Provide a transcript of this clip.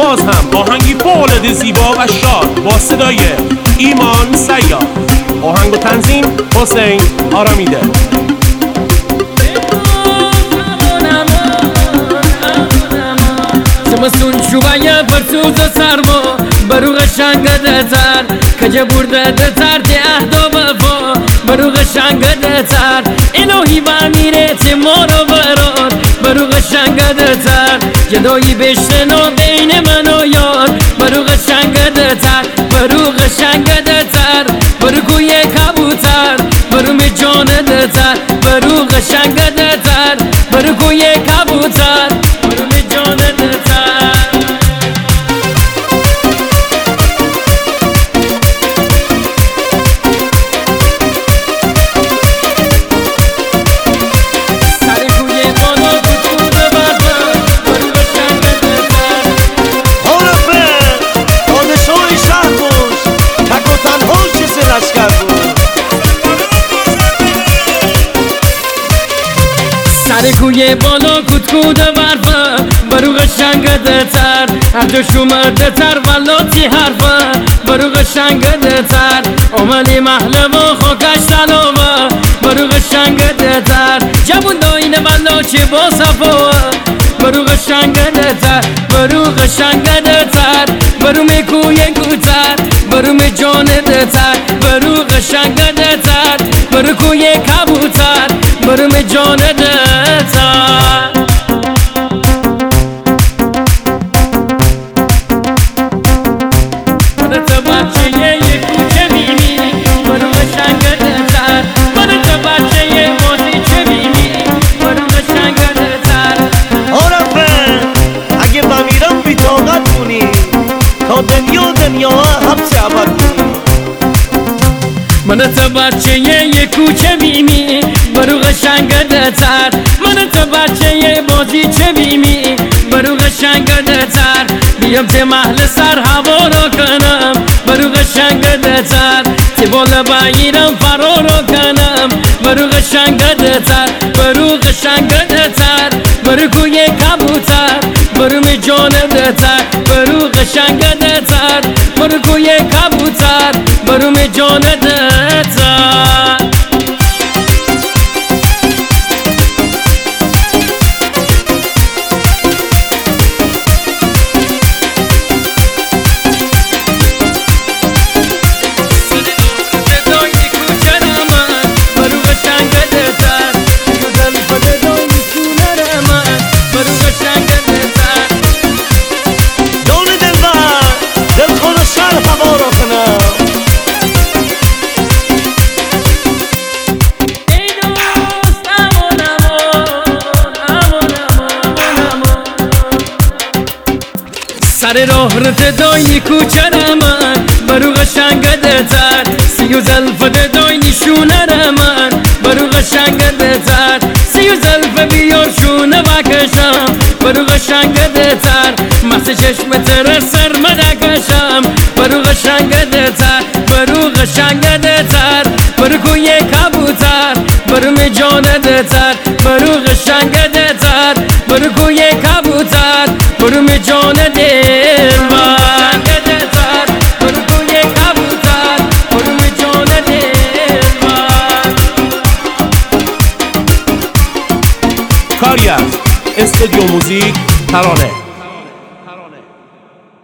باز هم آهنگی فوق‌العاده زیبا و شاد با صدای ایمان سیاد. آهنگ و تنظیم حسین آرامیده. زمستون شوبایە بەرسوزە سەرمۆ بەروغە شانگە دەچار کەجە بوردە دەچار تێ ئەهدۆ بەفۆ بەروغە شانگە دەچار ئێنۆهی بامیرێتی مۆرۆ بەرۆر بەروغە شانگە دەچار جەدۆی بێشتنۆ بینە منۆ یۆر بەروغە شانگە دەچار بەروغە شانگە دەچار بەرگویە کابوتار بەرومی جۆنە دەچار بەروغە شانگە دەچار بەرگویە کابوتار بەرومی جۆنە دەچار. سرکوی بالا کتکود برفه بروغ شنگ دتر هر شومه دتر ولاتی حرفه بروغ شنگ دتر عملی محلم و خاکش تلوه بروغ شنگ دتر جبون داین ولاچی با صفوه بروغ شنگ دتر بروغ شنگ دتر برو میکوی کوتر برو می جان دتر بروغ شنگ دتر برو کوی کبوتر برو می جان دتر. من تو بچه یه کوچه میمی بروغ شنگ دتر من تو بچه یه موزی چه میمی بروغ شنگ دتر. عرفه اگه بمیرم بی طاقت کنی تا دنیا حبس عبد کنی. من تو بچه یه کوچه میمی بروغ شنگ دتر من تو بچه یه بازی چه میمی بروغ شنگ دتر بیام ته محل سر هوا رو کنم بروغ شنگ دتر تی بالا بگیرم فرا رو کنم بروغ شنگ دتر بروغ شنگ دتر برو کوی کبوتر برو می جان دتر بروغ شنگ دتر برو کوی کبوتر برو می جان دتر. سر راه رت داینی کوچه من بروغ شنگ دتر سیو زلف داینی شونه من بروغ شنگ دتر سیو زلف بیار شونه بکشم بروغ شنگ دتر مست چشم تر سر مدکشم بروغ شنگ دتر بروغ شنگ دتر برگوی کبوتر برو می جان دتر بروغ شنگ دتر برگوی کبوتر برو می جان دلبر. کاری از استودیو موزیک ترانه.